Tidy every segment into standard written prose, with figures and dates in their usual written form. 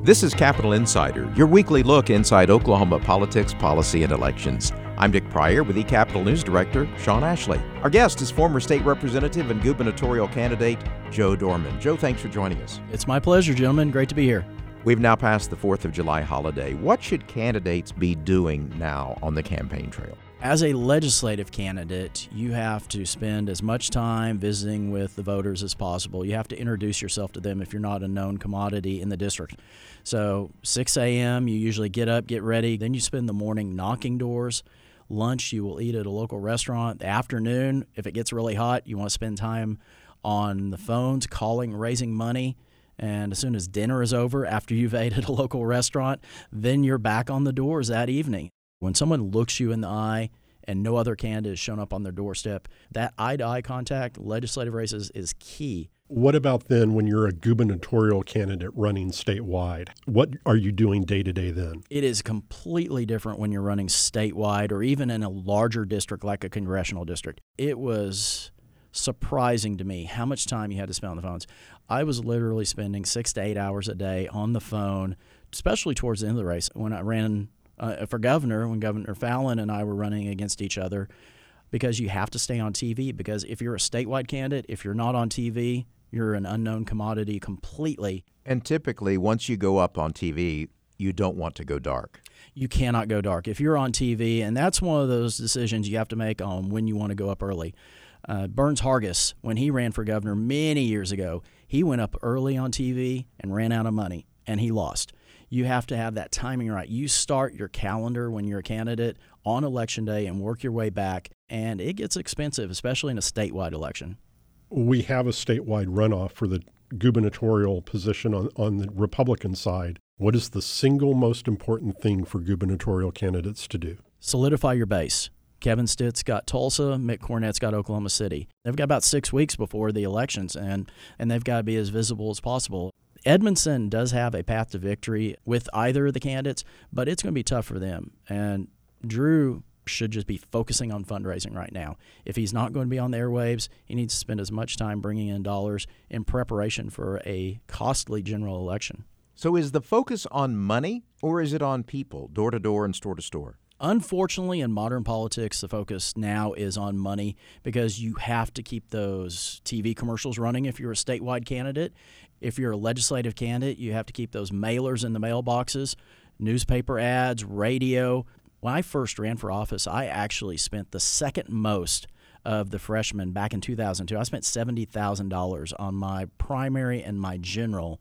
This is Capitol Insider, your weekly look inside Oklahoma politics, policy, and elections. I'm Dick Pryor with eCapitol News Director Sean Ashley. Our guest is former state representative and gubernatorial candidate Joe Dorman. Joe, thanks for joining us. It's my pleasure, gentlemen. Great to be here. We've now passed the 4th of July holiday. What should candidates be doing now on the campaign trail? As a legislative candidate, you have to spend as much time visiting with the voters as possible. You have to introduce yourself to them if you're not a known commodity in the district. So 6 a.m., you usually get up, get ready. Then you spend the morning knocking doors. Lunch, you will eat at a local restaurant. The afternoon, if it gets really hot, you want to spend time on the phones, calling, raising money. And as soon as dinner is over, after you've ate at a local restaurant, then you're back on the doors that evening. When someone looks you in the eye and no other candidate has shown up on their doorstep, that eye-to-eye contact, legislative races, is key. What about then when you're a gubernatorial candidate running statewide? What are you doing day to day then? It is completely different when you're running statewide or even in a larger district like a congressional district. It was surprising to me how much time you had to spend on the phones. I was literally spending 6 to 8 hours a day on the phone, especially towards the end of the race. When I ran for governor, when Governor Fallon and I were running against each other, because you have to stay on TV. Because if you're a statewide candidate, if you're not on TV, you're an unknown commodity completely. And typically, once you go up on TV, you don't want to go dark. You cannot go dark. If you're on TV, and that's one of those decisions you have to make on when you want to go up early. Burns Hargis, when he ran for governor many years ago, he went up early on TV and ran out of money, and he lost. You have to have that timing right. You start your calendar when you're a candidate on Election Day and work your way back, and it gets expensive, especially in a statewide election. We have a statewide runoff for the gubernatorial position on the Republican side. What is the single most important thing for gubernatorial candidates to do? Solidify your base. Kevin Stitt's got Tulsa, Mick Cornett's got Oklahoma City. They've got about 6 weeks before the elections, and they've got to be as visible as possible. Edmondson does have a path to victory with either of the candidates, but it's going to be tough for them. And Drew should just be focusing on fundraising right now. If he's not going to be on the airwaves, he needs to spend as much time bringing in dollars in preparation for a costly general election. So is the focus on money, or is it on people, door to door and store to store? Unfortunately, in modern politics, the focus now is on money because you have to keep those TV commercials running if you're a statewide candidate. If you're a legislative candidate, you have to keep those mailers in the mailboxes, newspaper ads, radio. When I first ran for office, I actually spent the second most of the freshmen back in 2002. I spent $70,000 on my primary and my general,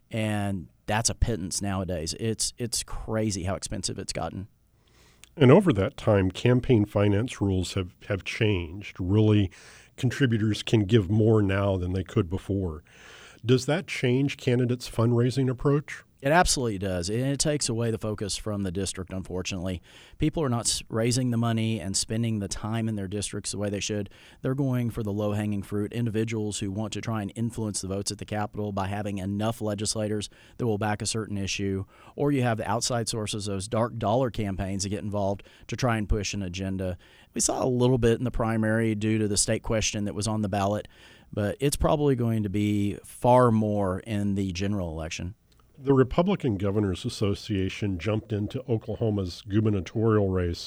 and that's a pittance nowadays. It's crazy how expensive it's gotten. And over that time, campaign finance rules have changed. Really, contributors can give more now than they could before. Does that change candidates' fundraising approach? It absolutely does, and it takes away the focus from the district, unfortunately. People are not raising the money and spending the time in their districts the way they should. They're going for the low-hanging fruit, individuals who want to try and influence the votes at the Capitol by having enough legislators that will back a certain issue, or you have the outside sources, those dark dollar campaigns that get involved to try and push an agenda. We saw a little bit in the primary due to the state question that was on the ballot, but it's probably going to be far more in the general election. The Republican Governors Association jumped into Oklahoma's gubernatorial race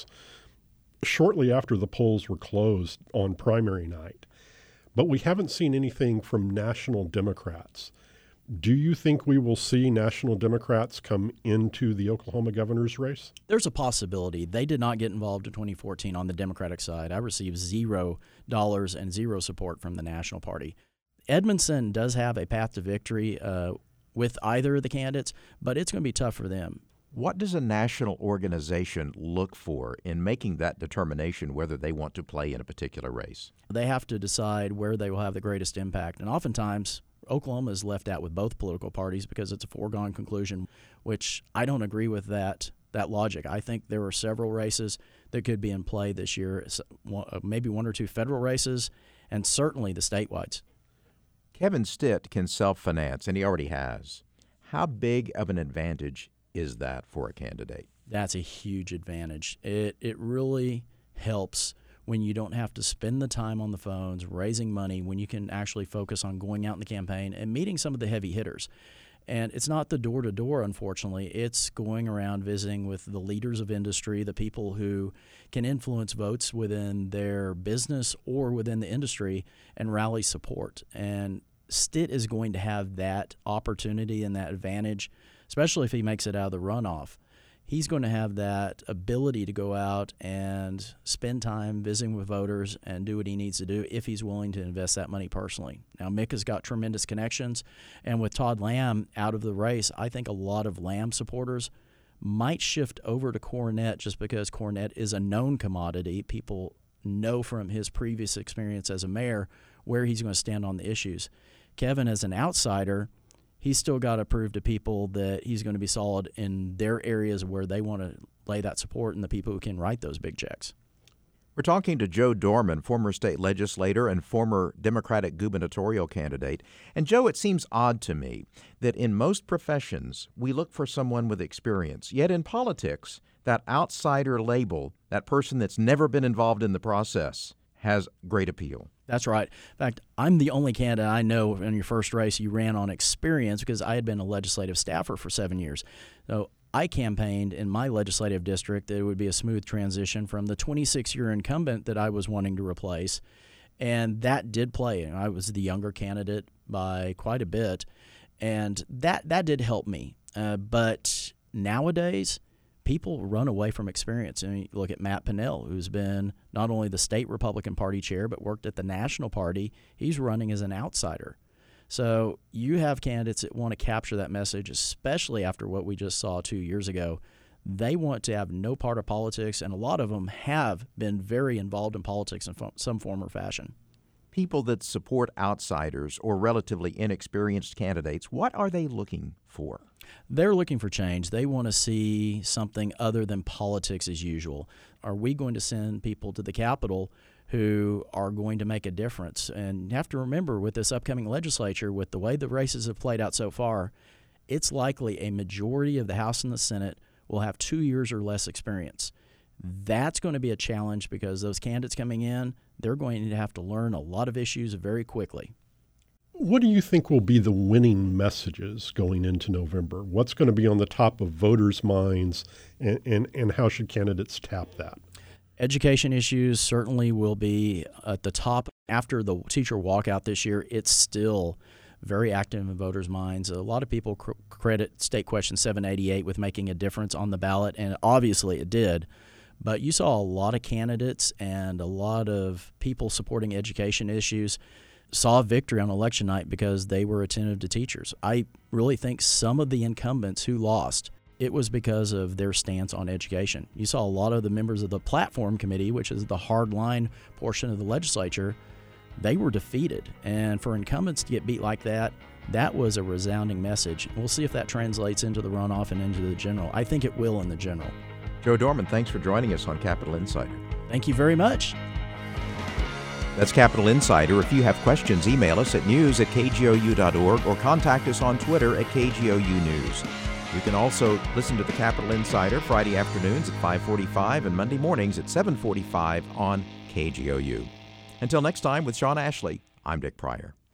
shortly after the polls were closed on primary night. But we haven't seen anything from national Democrats. Do you think we will see national Democrats come into the Oklahoma governor's race? There's a possibility. They did not get involved in 2014 on the Democratic side. I received $0 and zero support from the National Party. Edmondson does have a path to victory with either of the candidates, but it's going to be tough for them. What does a national organization look for in making that determination whether they want to play in a particular race? They have to decide where they will have the greatest impact, and oftentimes Oklahoma is left out with both political parties because it's a foregone conclusion, which I don't agree with that logic. I think there are several races that could be in play this year, maybe one or two federal races, and certainly the statewide. Kevin Stitt can self-finance, and he already has. How big of an advantage is that for a candidate? That's a huge advantage. It really helps when you don't have to spend the time on the phones raising money, when you can actually focus on going out in the campaign and meeting some of the heavy hitters. And it's not the door-to-door, unfortunately. It's going around visiting with the leaders of industry, the people who can influence votes within their business or within the industry, and rally support. And Stitt is going to have that opportunity and that advantage, especially if he makes it out of the runoff. He's going to have that ability to go out and spend time visiting with voters and do what he needs to do if he's willing to invest that money personally. Now, Mick has got tremendous connections, and with Todd Lamb out of the race, I think a lot of Lamb supporters might shift over to Cornett just because Cornett is a known commodity. People know from his previous experience as a mayor where he's going to stand on the issues. Kevin, as an outsider, he's still got to prove to people that he's going to be solid in their areas where they want to lay that support and the people who can write those big checks. We're talking to Joe Dorman, former state legislator and former Democratic gubernatorial candidate. And Joe, it seems odd to me that in most professions we look for someone with experience. Yet in politics, that outsider label, that person that's never been involved in the process, has great appeal. That's right. In fact, I'm the only candidate I know in your first race you ran on experience because I had been a legislative staffer for 7 years. So I campaigned in my legislative district that it would be a smooth transition from the 26-year incumbent that I was wanting to replace, and that did play. I was the younger candidate by quite a bit, and that did help me. But nowadays, people run away from experience. I mean, look at Matt Pinnell, who's been not only the state Republican Party chair, but worked at the national party. He's running as an outsider. So you have candidates that want to capture that message, especially after what we just saw 2 years ago. They want to have no part of politics, and a lot of them have been very involved in politics in some form or fashion. People that support outsiders or relatively inexperienced candidates, what are they looking for? They're looking for change. They want to see something other than politics as usual. Are we going to send people to the Capitol who are going to make a difference? And you have to remember, with this upcoming legislature, with the way the races have played out so far, it's likely a majority of the House and the Senate will have 2 years or less experience. That's going to be a challenge because those candidates coming in, they're going to have to learn a lot of issues very quickly. What do you think will be the winning messages going into November? What's going to be on the top of voters' minds, and how should candidates tap that? Education issues certainly will be at the top. After the teacher walkout this year, it's still very active in voters' minds. A lot of people credit State Question 788 with making a difference on the ballot, and obviously it did. But you saw a lot of candidates and a lot of people supporting education issues saw victory on election night because they were attentive to teachers. I really think some of the incumbents who lost, it was because of their stance on education. You saw a lot of the members of the platform committee, which is the hardline portion of the legislature, they were defeated. And for incumbents to get beat like that, that was a resounding message. We'll see if that translates into the runoff and into the general. I think it will in the general. Joe Dorman, thanks for joining us on Capitol Insider. Thank you very much. That's Capitol Insider. If you have questions, email us at news@kgou.org or contact us on Twitter at KGOU News. You can also listen to the Capitol Insider Friday afternoons at 5:45 and Monday mornings at 7:45 on KGOU. Until next time, with Sean Ashley, I'm Dick Pryor.